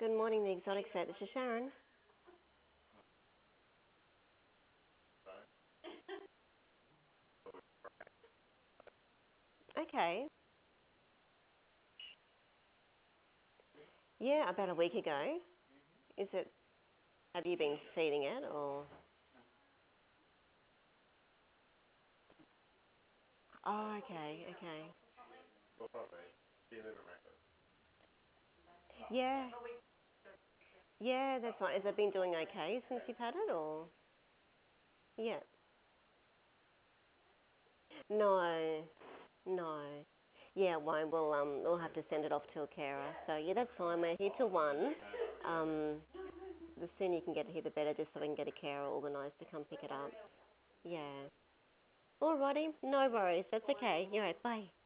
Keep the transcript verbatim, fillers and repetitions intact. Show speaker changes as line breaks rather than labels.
Good morning, the exotic set. This is Sharon. Okay. Yeah, about a week ago. Is it? Have you been feeding it or? Oh, okay, okay. Yeah, yeah, that's right. Has it been doing okay since you've had it, or? Yeah. No, no. Yeah, it won't. We'll um, we'll have to send it off to a carer. So yeah, that's fine. We're here till one. Um, the sooner you can get here, the better, just so we can get a carer organised to come pick it up. Yeah. Alrighty, no worries. That's okay. You're right. Bye.